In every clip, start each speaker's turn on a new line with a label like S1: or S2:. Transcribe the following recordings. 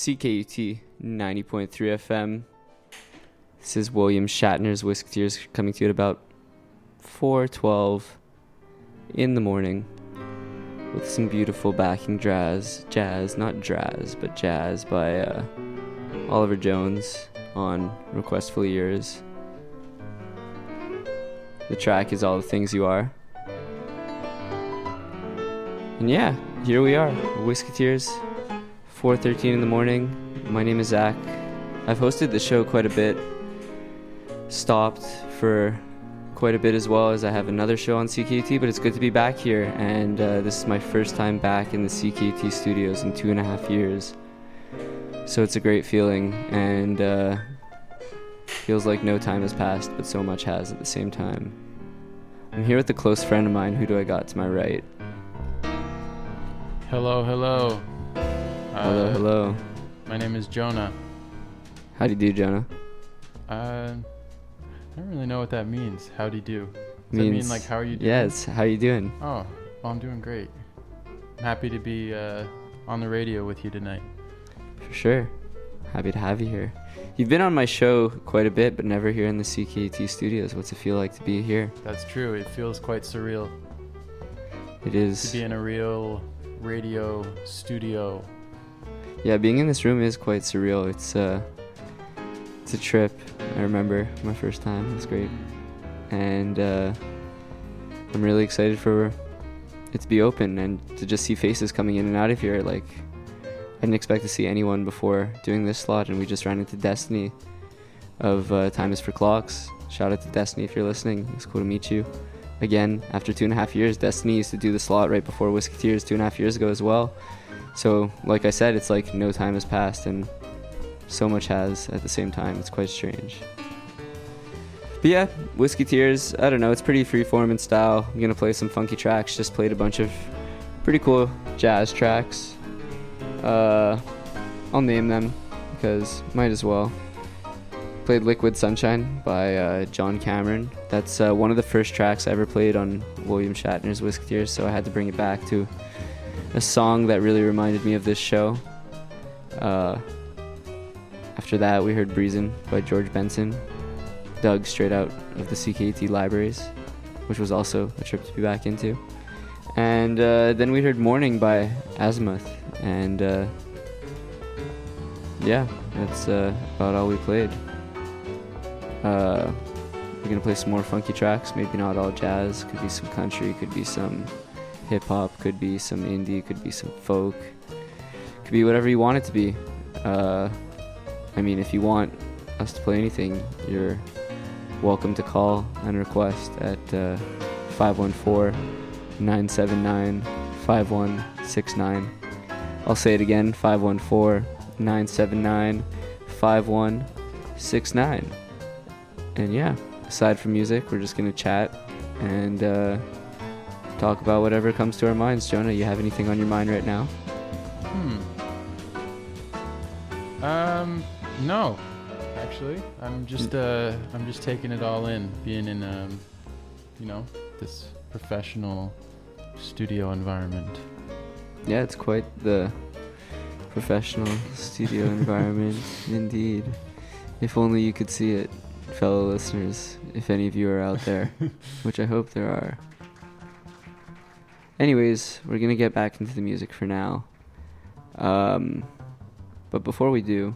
S1: CKUT 90.3 FM. This is William Shatner's Whisketeers coming to you at about 4:12 in the morning with some beautiful backing jazz, not draz, but jazz by Oliver Jones on Requestful Ears. The track is All the Things You Are. And yeah, here we are, Whisketeers, 4:13 in the morning. My name is Zach. I've hosted the show quite a bit, stopped for quite a bit as well, as I have another show on CKUT, but it's good to be back here, and this is my first time back in the CKUT studios in 2.5 years. So it's a great feeling, and feels like no time has passed, but so much has at the same time. I'm here with a close friend of mine. Who do I got to my right?
S2: Hello.
S1: Hello.
S2: My name is Jonah.
S1: How do you do, Jonah?
S2: I don't really know what that means. How do you do? Does that mean like how are you doing?
S1: Yes, how you doing?
S2: Oh, well, I'm doing great. I'm happy to be on the radio with you tonight.
S1: For sure. Happy to have you here. You've been on my show quite a bit, but never here in the CKUT studios. What's it feel like to be here?
S2: That's true. It feels quite surreal.
S1: It is.
S2: To be in a real radio studio.
S1: Yeah, being in this room is quite surreal. It's a trip. I remember my first time. It was great. And I'm really excited for it to be open and to just see faces coming in and out of here. Like, I didn't expect to see anyone before doing this slot, and we just ran into Destiny of Time is for Clocks. Shout out to Destiny if you're listening. It's cool to meet you. Again, after 2.5 years, Destiny used to do the slot right before Whisketeers 2.5 years ago as well. So, like I said, it's like no time has passed, and so much has at the same time. It's quite strange. But yeah, Whisketeers, I don't know, it's pretty freeform in style. I'm gonna play some funky tracks. Just played a bunch of pretty cool jazz tracks. I'll name them because might as well. Played Liquid Sunshine by John Cameron. That's one of the first tracks I ever played on William Shatner's Whisketeers, so I had to bring it back to a song that really reminded me of this show. After that, we heard Breezin' by George Benson, dug straight out of the CKUT libraries, which was also a trip to be back into. And then we heard Morning by Azimuth, and yeah, that's about all we played. We're gonna play some more funky tracks, maybe not all jazz, could be some country, could be some hip-hop, could be some indie, could be some folk, could be whatever you want it to be. I mean, if you want us to play anything, you're welcome to call and request at 514-979-5169. I'll say it again, 514-979-5169. And yeah, aside from music, we're just going to chat and talk about whatever comes to our minds. Jonah, you have anything on your mind right now?
S2: No, actually, I'm just taking it all in, being in this professional studio environment.
S1: Yeah, it's quite the professional studio environment, indeed. If only you could see it, fellow listeners, if any of you are out there, which I hope there are. Anyways, we're gonna get back into the music for now. But before we do,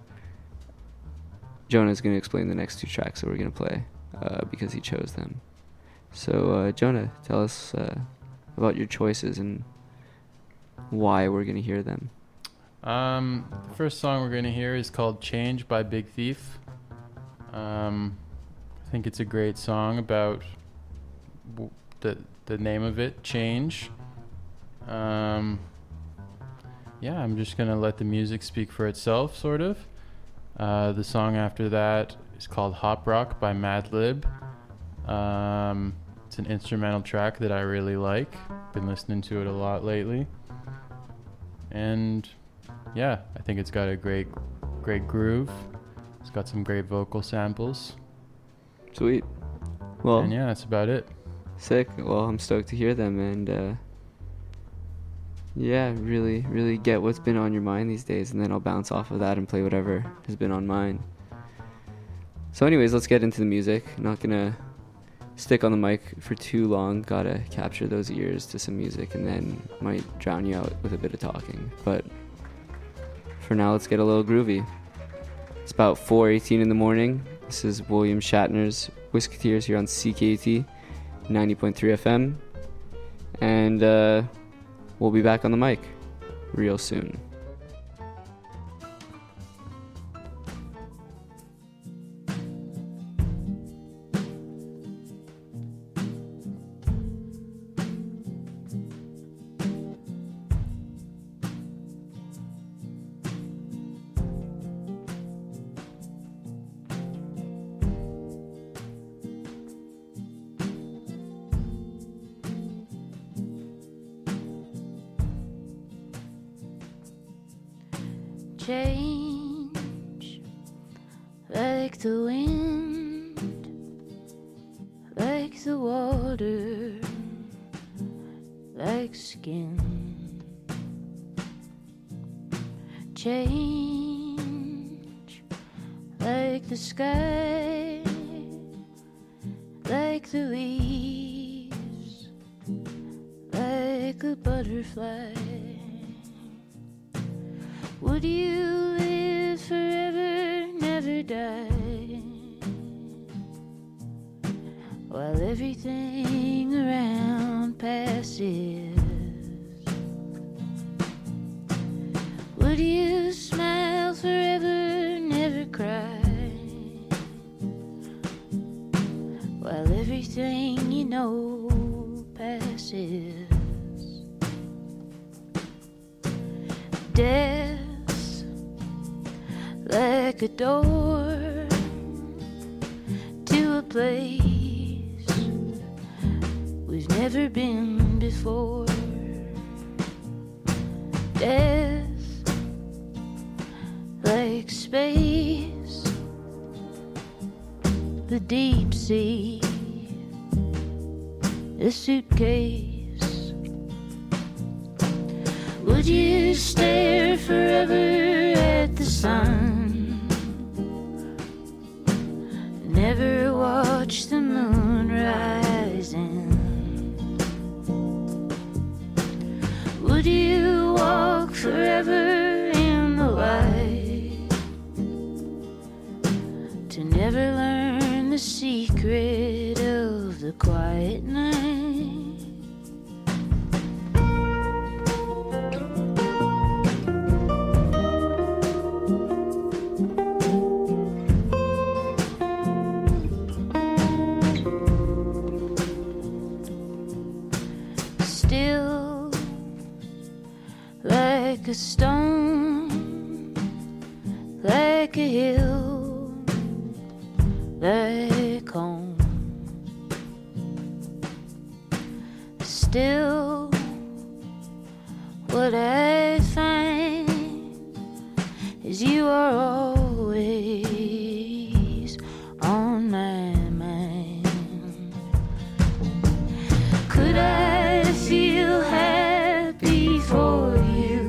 S1: Jonah's going to explain the next two tracks that we're going to play because he chose them. So, Jonah, tell us about your choices and why we're going to hear them.
S2: The first song we're going to hear is called Change by Big Thief. I think it's a great song about the name of it, Change. Yeah, I'm just going to let the music speak for itself, sort of. The song after that is called Hop Rock by Madlib. It's an instrumental track that I really like. Been listening to it a lot lately. And yeah, I think it's got a great groove. It's got some great vocal samples.
S1: Sweet. Well,
S2: and yeah, that's about it.
S1: Sick. Well, I'm stoked to hear them, and yeah, let's get into it. Change by Big Thief. Hop Rock by Madlib. It's an instrumental track that I really like. Been listening to it a lot lately. And yeah, I think it's got a great groove. It's got some great vocal samples. Sweet. Well, I'm stoked to hear them, and yeah, really, really get what's been on your mind these days, and then I'll bounce off of that and play whatever has been on mine. So anyways, let's get into the music. Not gonna stick on the mic for too long. Gotta capture those ears to some music, and then might drown you out with a bit of talking. But for now, let's get a little groovy. It's about 4:18 in the morning. This is William Shatner's Whisketeers here on CKT 90.3 FM. And we'll be back on the mic real soon.
S3: Change like the wind, like the water, like skin. Change like the sky, like the leaves, like a butterfly. Would you live forever, never die, while everything around passes? Would you smile forever, never cry, while everything you know passes? Death like a door to a place we've never been before. Death like space, the deep sea, a suitcase. Would you stare forever at the sun, never watch the moon rising? Would you walk forever in the light, to never learn the secret of the quiet night? Like a stone, like a hill, like home. Still, what I find is you are always on my mind. Could I feel happy for you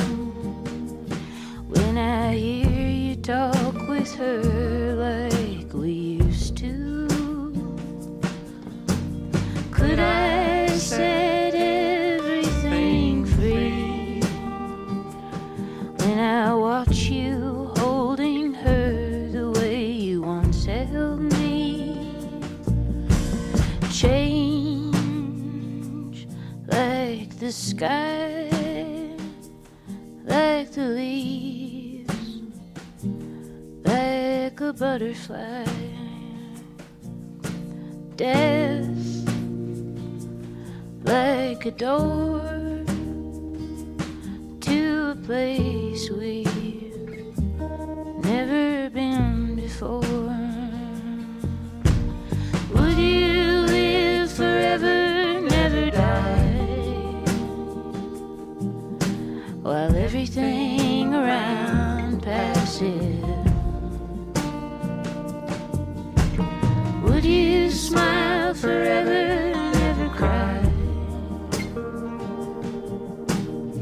S3: when I hear you talk with her like we used to? Could I set everything free when I watch you holding her the way you once held me? Change like the sky, like the leaves, like a butterfly. Death like a door to a place we've never been before. Would you live forever, never die, while everything around passes? Would you smile forever, never cry,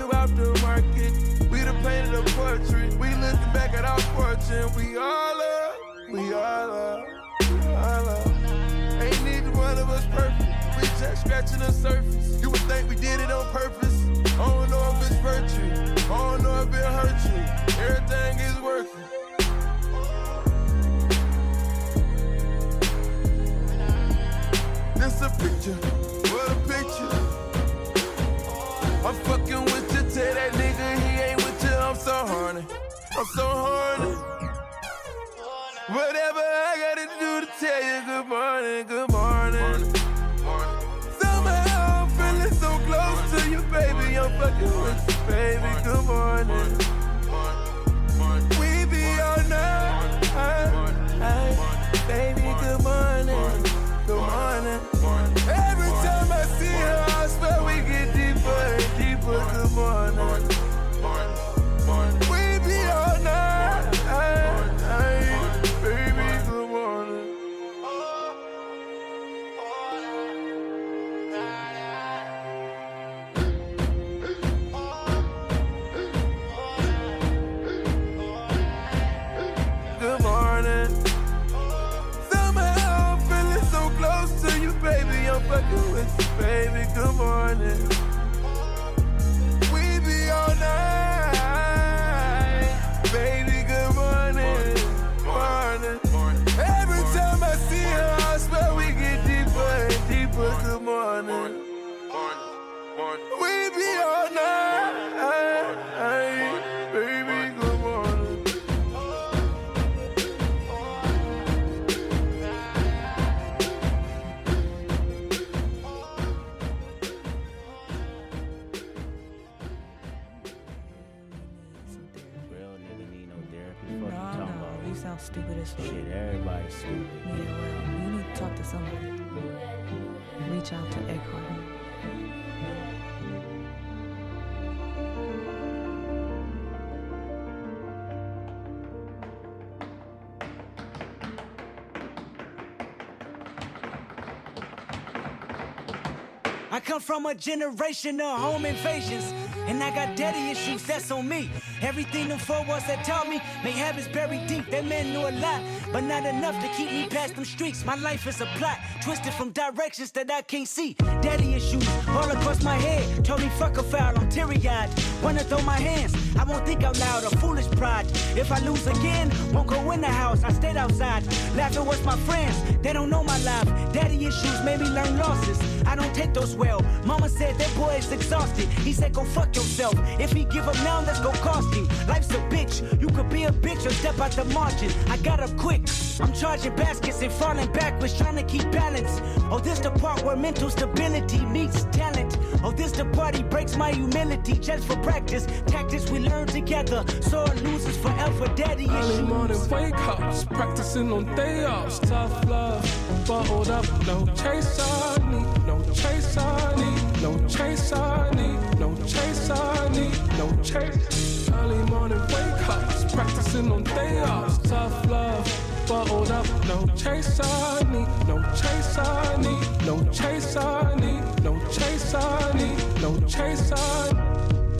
S4: you out the market. We done painted a portrait. We looking back at our fortune. We all up, we all up, we all up. Ain't neither one of us perfect. We just scratching the surface. You would think we did it on purpose. I don't know if it's virtue. I don't know if it hurt you. Everything is working. This a picture, what a picture. I'm fucking with you, tell that nigga he ain't with you. I'm so horny, I'm so horny. Whatever I gotta do to tell you good morning, good morning. Somehow I'm feeling so close to you, baby. I'm fucking with you, baby. Good morning. We be all night, baby. Good morning, good morning. Every time I see her, I swear we get deeper and deeper. Good morning. We be all night, baby. Good morning. Good morning. Somehow I'm feeling so close to you, baby. I'm fucking with you, baby. Good morning. We be all night, baby. Good morning, morning. Every time I see her, I swear we get deeper and deeper. Good morning. We be all night, baby. Good morning.
S5: Real nigga need no therapy. What you talking about?
S6: You sound stupid as fuck.
S5: Shit, everybody's stupid.
S6: Yeah, well, you need to talk to somebody. Reach out to Eckhart.
S7: I come from a generation of home invasions, and I got daddy issues, that's on me. Everything them four walls that taught me, may habits buried deep. That man knew a lot, but not enough to keep me past them streets. My life is a plot, twisted from directions that I can't see. Daddy issues all across my head, told me fuck a foul, I'm teary-eyed. Wanna throw my hands, I won't think out loud, a foolish pride. If I lose again, won't go in the house, I stayed outside. Laughing with my friends, they don't know my life. Daddy issues made me learn losses, I don't take those well. Mama said that boy is exhausted, he said go fuck yourself. If he give up now, that's gon' cost him. Life's a bitch, you could be a bitch or step out the margin. I got up quick, I'm charging baskets and falling backwards, trying to keep balance. Oh, this the part where mental stability meets talent. Oh, this the part he breaks my humility just for practice. Tactics we learn together, sore losers forever. Daddy issues.
S8: Early morning wake ups, practicing on day offs. Tough love, bottled up, no chase I need, no chase I need, no chase I need, no chase I need, no chase. Early morning wake ups, practicing on day offs. Tough love, bottled up, no chase I need, no chase I need, no chase I need, no chase I need, no chase I need.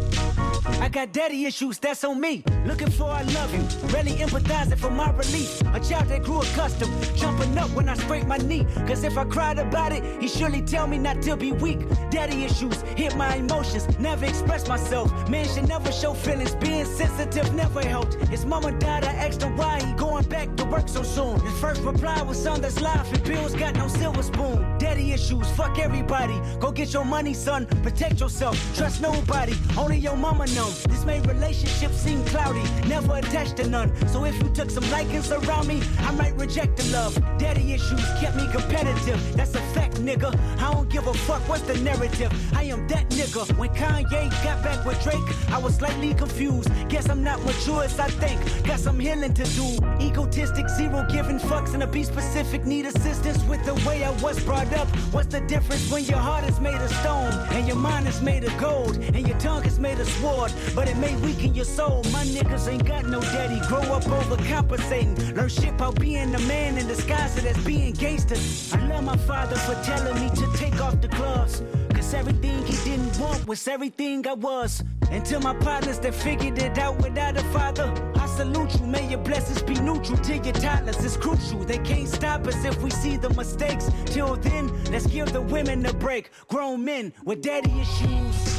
S7: I got daddy issues, that's on me. Looking for I love you, really empathizing for my relief. A child that grew accustomed, jumping up when I scrape my knee. Cause if I cried about it, he surely tell me not to be weak. Daddy issues hit my emotions, never express myself. Man should never show feelings, being sensitive never helped. His mama died, I asked him why he going back to work so soon. His first reply was son, that's life and bills got no silver spoon. Daddy issues, fuck everybody. Go get your money, son, protect yourself. Trust nobody, only your mama knows. This made relationships seem cloudy, never attached to none. So if you took some likings around me, I might reject the love. Daddy issues kept me competitive, that's a fact, nigga. I don't give a fuck what's the narrative, I am that nigga. When Kanye got back with Drake, I was slightly confused. Guess I'm not mature as I think, got some healing to do. Egotistic, zero giving fucks, and to be specific, need assistance with the way I was brought up. What's the difference when your heart is made of stone, and your mind is made of gold, and your tongue is made of sword? But it may weaken your soul. My niggas ain't got no daddy. Grow up overcompensating. Learn shit about being a man in disguise as being gangster. I love my father for telling me to take off the gloves. It's everything he didn't want, was everything I was. And to my partners that figured it out without a father, I salute you, may your blessings be neutral to your toddlers. It's crucial, they can't stop us if we see the mistakes. Till then, let's give the women a break. Grown men with daddy issues.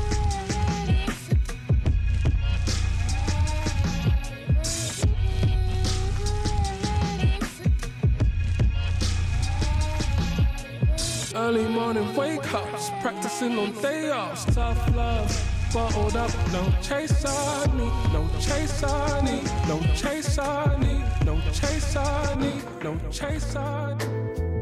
S8: Early morning wake ups, practicing on day offs. Tough love, bottled up, no chase I need, no chase I need, no chase I need, no chase I need, no chase I need.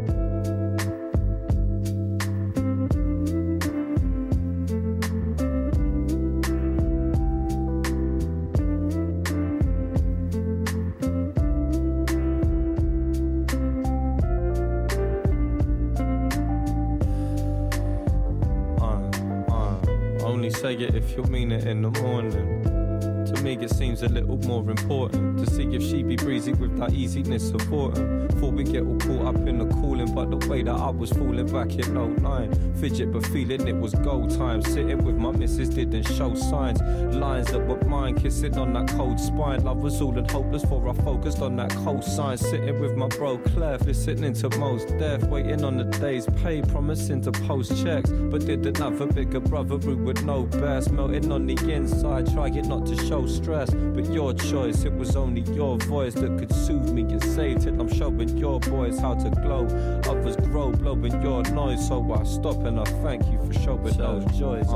S9: Say it if you mean it in the morning. To me it seems a little more important to see if she be breezy with that easiness of autumn. Before we get all caught up in the cooling, but the way that I was falling back in 09. Fidget but feeling it was go time. Sitting with my missus didn't show signs. Lines that were mine, kissing on that cold spine. Love was all and hopeless for I focused on that cold sign. Sitting with my bro Clef, listening to most death. Waiting on the day's pay, promising to post checks. But didn't have a bigger brother who would know best. Melting on the inside, trying not to show stress. But your choice, it was only your voice that could soothe me and say till I'm showing your boys how to glow. Others grow, blowing your noise. So I stop and I thank you for showing those joys.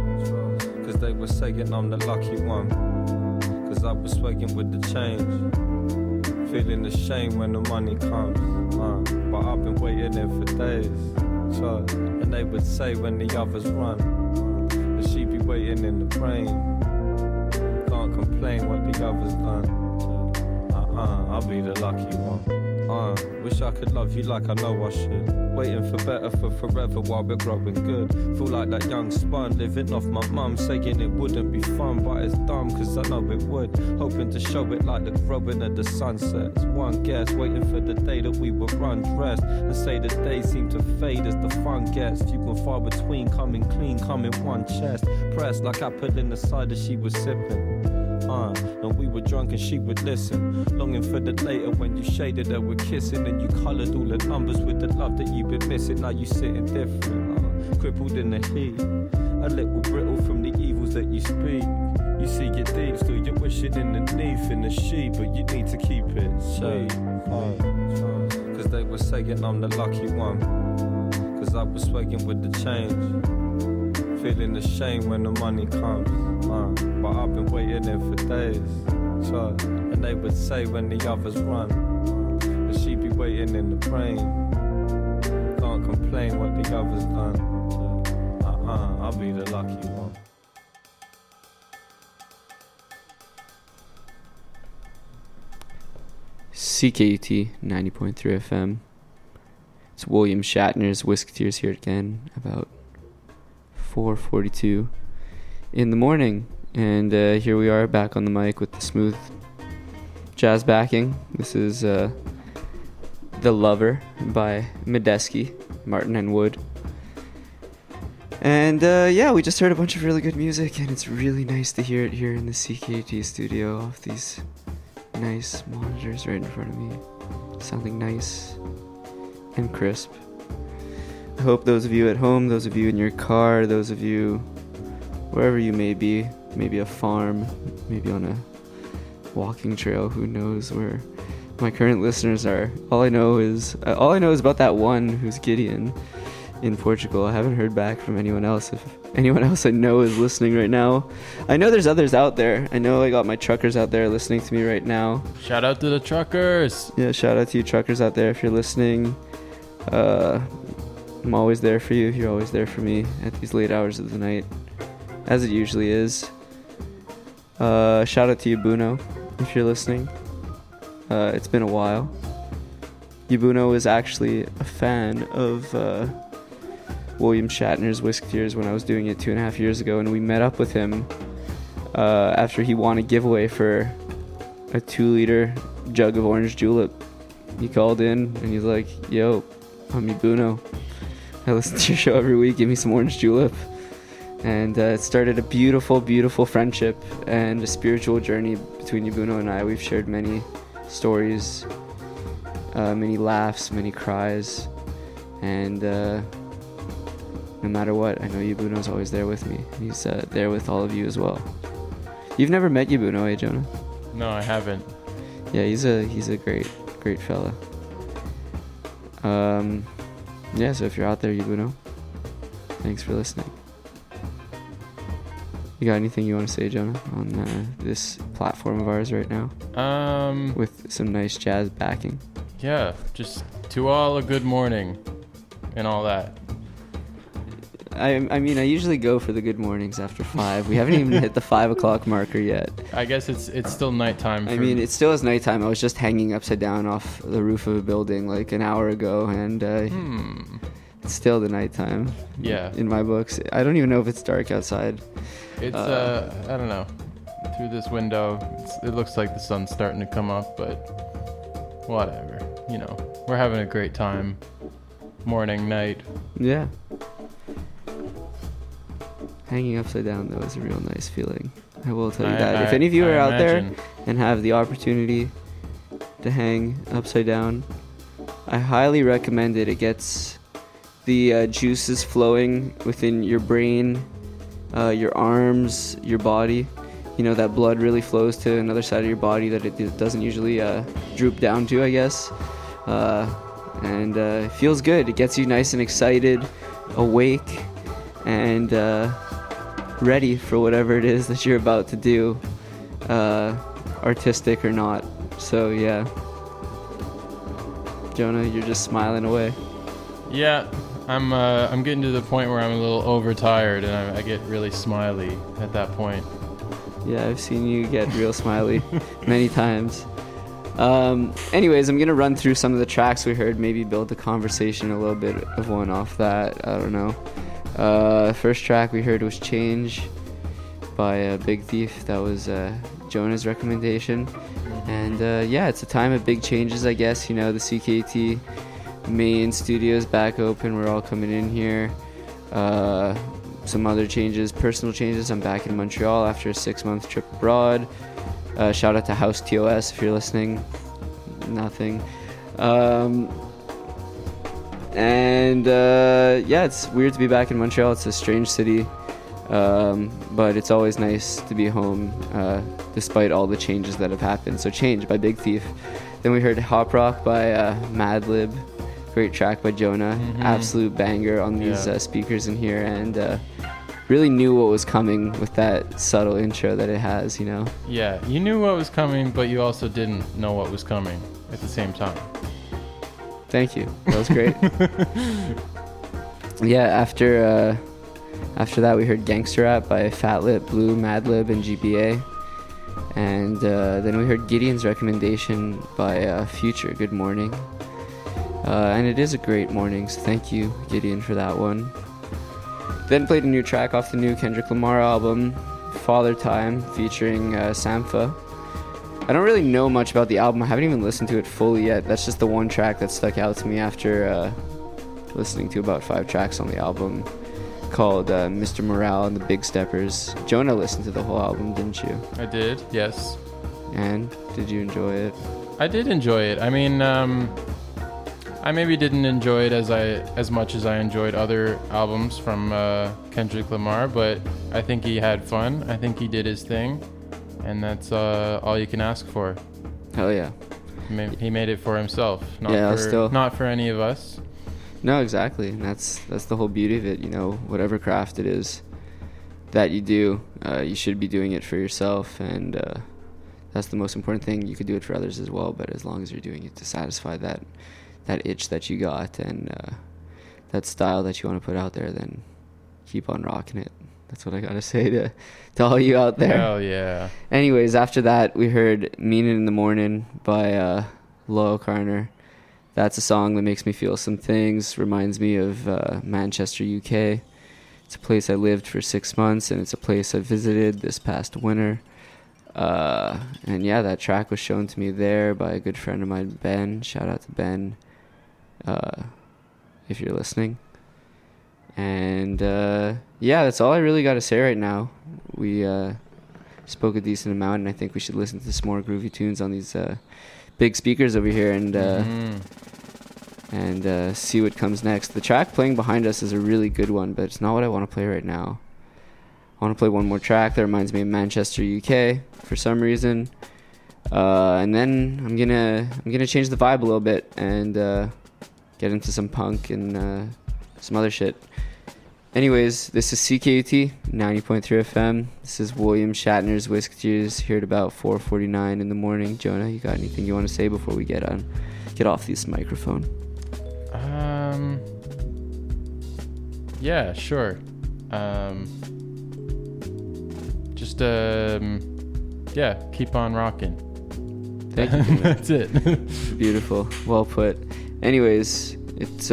S9: Cause they were saying I'm the lucky one. Cause I was swaying with the change. Feeling the shame when the money comes. But I've been waiting in for days. So, and they would say when the others run, that she be waiting in the rain. Can't complain what the others done. I'll be the lucky one. Wish I could love you like I know I should. Waiting for better for forever while we're growing good. Feel like that young spun living off my mum, saying it wouldn't be fun, but it's dumb cause I know it would. Hoping to show it like the growing of the sunsets. One guess, waiting for the day that we were undressed, and say the days seem to fade as the fun gets. Few and far between, coming clean, coming one chest. Pressed like apple in the cider she was sipping. And we were drunk and she would listen. Longing for the later when you shaded her with kissing. And you coloured all the numbers with the love that you've been missing. Now you sitting different, crippled in the heat. A little brittle from the evils that you speak. You see your deep, still you're wishing underneath in the sheet. But you need to keep it sweet. Cause they were saying I'm the lucky one. Cause I was swaying with the change. Feeling the shame when the money comes. But I've been waiting in for days. So, and they would say when the others run, that she be waiting in the rain. Can't complain what the others done. I'll be the lucky one.
S1: CKUT 90.3 FM. It's William Shatner's Whisketeers here again, about 4:42 in the morning, and here we are back on the mic with the smooth jazz backing. This is The Lover by Medeski, Martin and Wood. And yeah, we just heard a bunch of really good music, and it's really nice to hear it here in the CKUT studio off these nice monitors right in front of me, sounding nice and crisp. I hope those of you at home, those of you in your car, those of you wherever you may be, maybe a farm, maybe on a walking trail, who knows where my current listeners are. All I know is about that one who's Gideon in Portugal. I haven't heard back from anyone else. If anyone else I know is listening right now, I know there's others out there. I know I got my truckers out there listening to me right now.
S2: Shout out to the truckers.
S1: Yeah, shout out to you truckers out there if you're listening. I'm always there for you. You're always there for me at these late hours of the night, as it usually is. Shout out to Yabuno if you're listening. It's been a while. Yabuno is actually a fan of William Shatner's Whisketeers when I was doing it 2.5 years ago, and we met up with him after he won a giveaway for a 2-liter jug of orange julep. He called in and he's like, "Yo, I'm Yabuno. I listen to your show every week. Give me some orange julep. And it started a beautiful, beautiful friendship and a spiritual journey between Yabuno and I. We've shared many stories, many laughs, many cries. And no matter what, I know Yabuno's always there with me. He's there with all of you as well. You've never met Yabuno, eh, Jonah?
S2: No, I haven't.
S1: Yeah, he's a great fella. Yeah, so if you're out there, Yabuno, thanks for listening. You got anything you want to say, Jonah, on this platform of ours right now? With some nice jazz backing.
S2: Yeah, just to all a good morning and all that.
S1: I mean, I usually go for the good mornings after 5. We haven't even hit the 5 o'clock marker yet.
S2: I guess it's still nighttime.
S1: I mean, it still is nighttime. I was just hanging upside down off the roof of a building like an hour ago, and it's still the nighttime.
S2: Yeah.
S1: In my books. I don't even know if it's dark outside.
S2: It's, I don't know. Through this window, it looks like the sun's starting to come up, but whatever. You know, we're having a great time. Morning, night.
S1: Yeah. Hanging upside down, though, is a real nice feeling. I will tell you that. If any of you are out there and have the opportunity to hang upside down, I highly recommend it. It gets the juices flowing within your brain, your arms, your body. You know, that blood really flows to another side of your body that it doesn't usually droop down to, I guess. And it feels good. It gets you nice and excited, awake, and ready for whatever it is that you're about to do, artistic or not. So yeah, Jonah, you're just smiling away.
S2: Yeah, I'm getting to the point where I'm a little overtired and I get really smiley at that point.
S1: Yeah, I've seen you get real smiley many times. Anyways, I'm gonna run through some of the tracks we heard, maybe build the conversation a little bit of one off that. I don't know. First track we heard was Change by Big Thief. That was Jonah's recommendation. And yeah, it's a time of big changes, I guess. You know, the CKT main studio's back open. We're all coming in here. Some other changes, personal changes. I'm back in Montreal after a 6-month trip abroad. Shout out to House TOS if you're listening. Nothing. And yeah, it's weird to be back in Montreal. It's a strange city, but it's always nice to be home, despite all the changes that have happened. So Change by Big Thief. Then we heard Hop Rock by Madlib. Great track by Jonah. Absolute banger on these speakers in here, and really knew what was coming with that subtle intro that it has, you know?
S2: Yeah, you knew what was coming, but you also didn't know what was coming at the same time.
S1: Thank you. That was great. Yeah, after that we heard Gangster Rap by Fat Lip, Blue, Madlib, and GBA. And then we heard Gideon's recommendation by Future, Good Morning. And it is a great morning, so thank you, Gideon, for that one. Then played a new track off the new Kendrick Lamar album, Father Time, featuring Sampha. I don't really know much about the album. I haven't even listened to it fully yet. That's just the one track that stuck out to me after listening to about 5 tracks on the album, called Mr. Morale and the Big Steppers. Jonah listened to the whole album, didn't you?
S2: I did, yes.
S1: And did you enjoy it?
S2: I did enjoy it. I mean, I maybe didn't enjoy it as much as I enjoyed other albums from Kendrick Lamar, but I think he had fun. I think he did his thing, and that's all you can ask for.
S1: Hell yeah.
S2: He made it for himself, not for any of us.
S1: No, exactly. And that's the whole beauty of it. You know, whatever craft it is that you do, you should be doing it for yourself, and that's the most important thing. You could do it for others as well, but as long as you're doing it to satisfy that itch that you got and that style that you want to put out there, then keep on rocking it. That's what I gotta say to all you out there.
S2: Hell yeah.
S1: Anyways, after that we heard Meanin' in the Morning by Loyal Carner. That's a song that makes me feel some things, reminds me of Manchester, UK. It's a place I lived for 6 months, and it's a place I visited this past winter. And yeah, that track was shown to me there by a good friend of mine, Ben. Shout out to Ben, if you're listening. And yeah, that's all I really got to say right now. We spoke a decent amount, and I think we should listen to some more groovy tunes on these big speakers over here and see what comes next. The track playing behind us is a really good one, but it's not what I want to play right now. I want to play one more track that reminds me of Manchester, UK, for some reason, and then I'm gonna change the vibe a little bit and get into some punk and some other shit. Anyways, this is CKUT 90.3 FM. This is William Shatner's Whisketeers here at about 4:49 in the morning. Jonah, you got anything you want to say before we get off this microphone?
S2: Yeah, sure. Yeah, keep on rocking.
S1: Thank you.
S2: That's it.
S1: Beautiful. Well put. Anyways, it's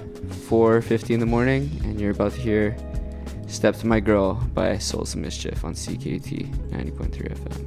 S1: 4:50 in the morning, and you're about to hear Step to My Girl by Souls of Mischief on CKUT 90.3 FM.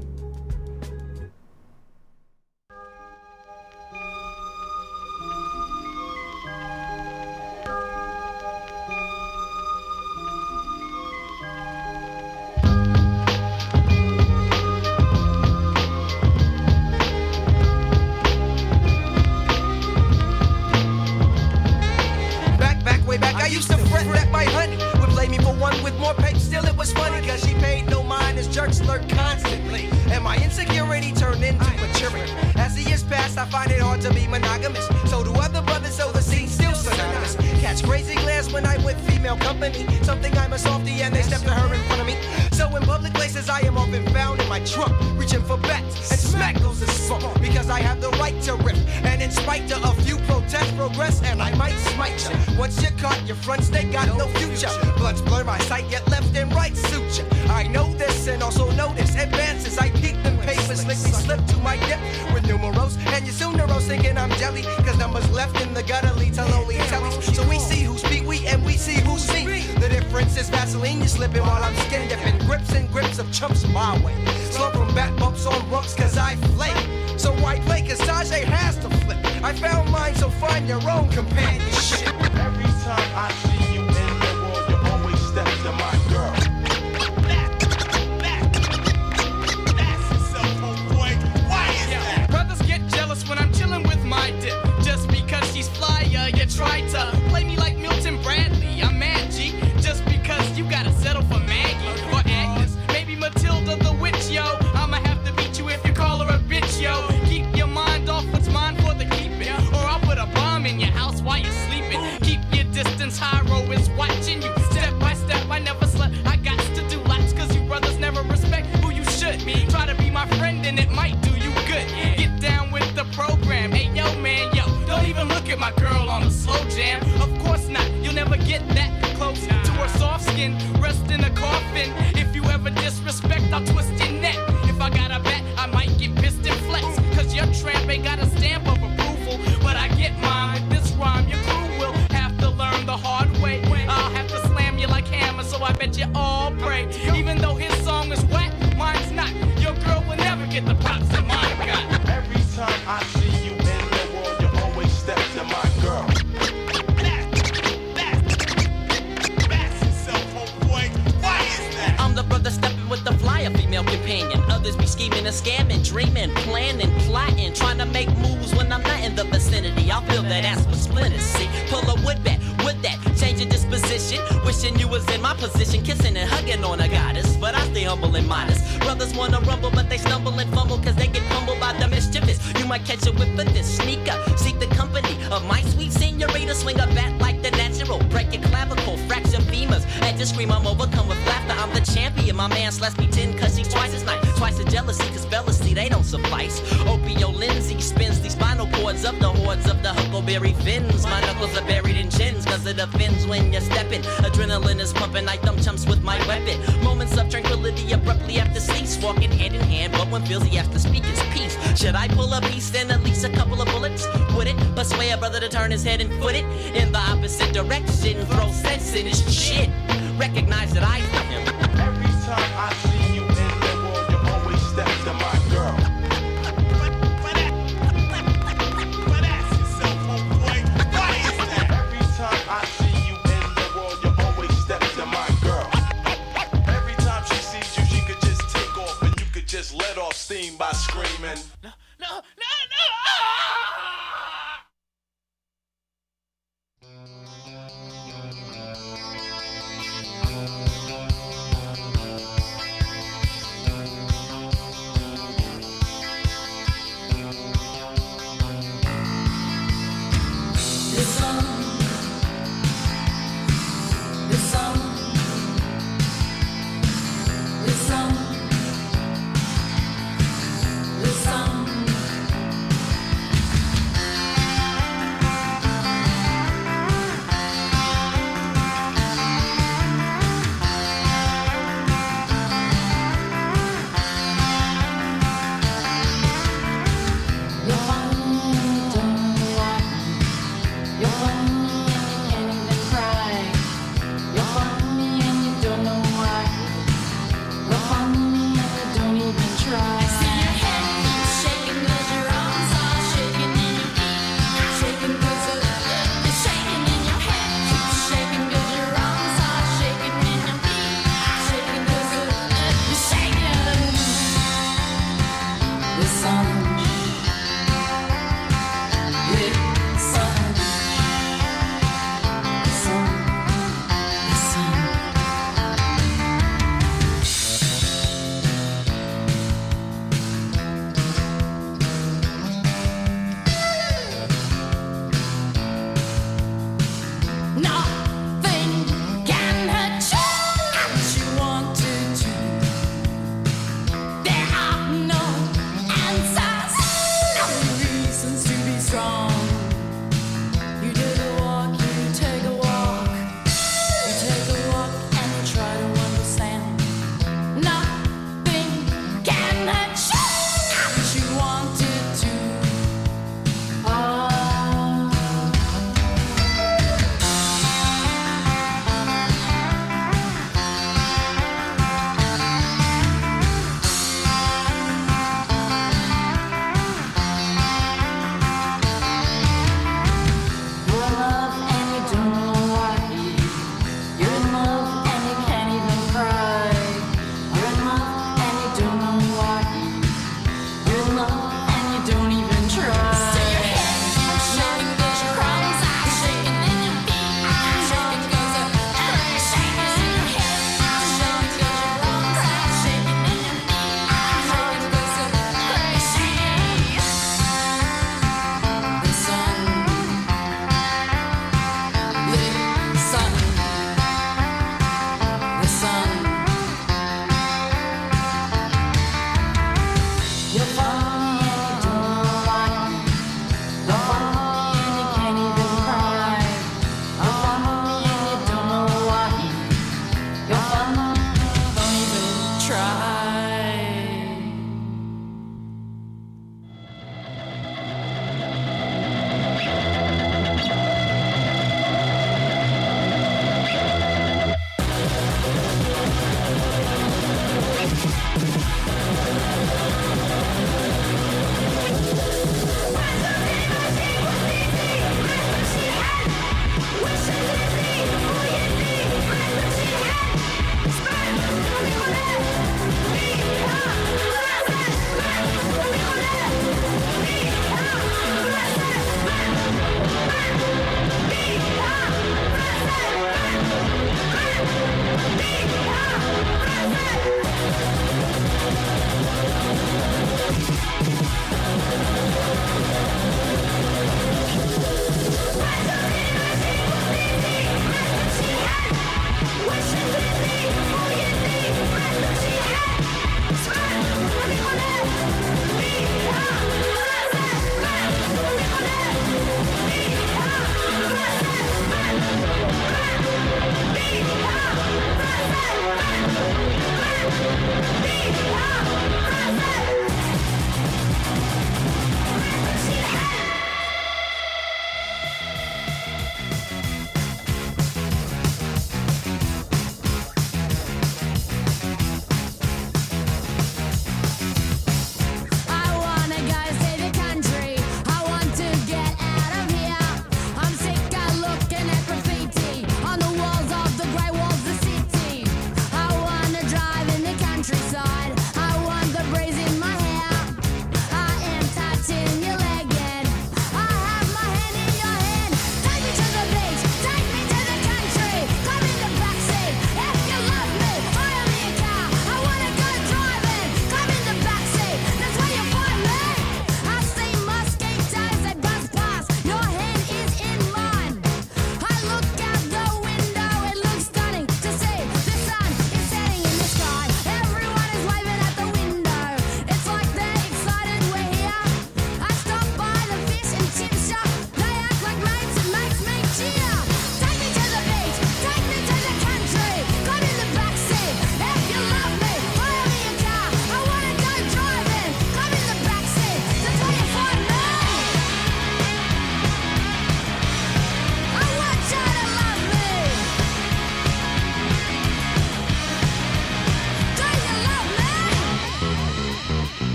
S10: Recognize that I him. Every time I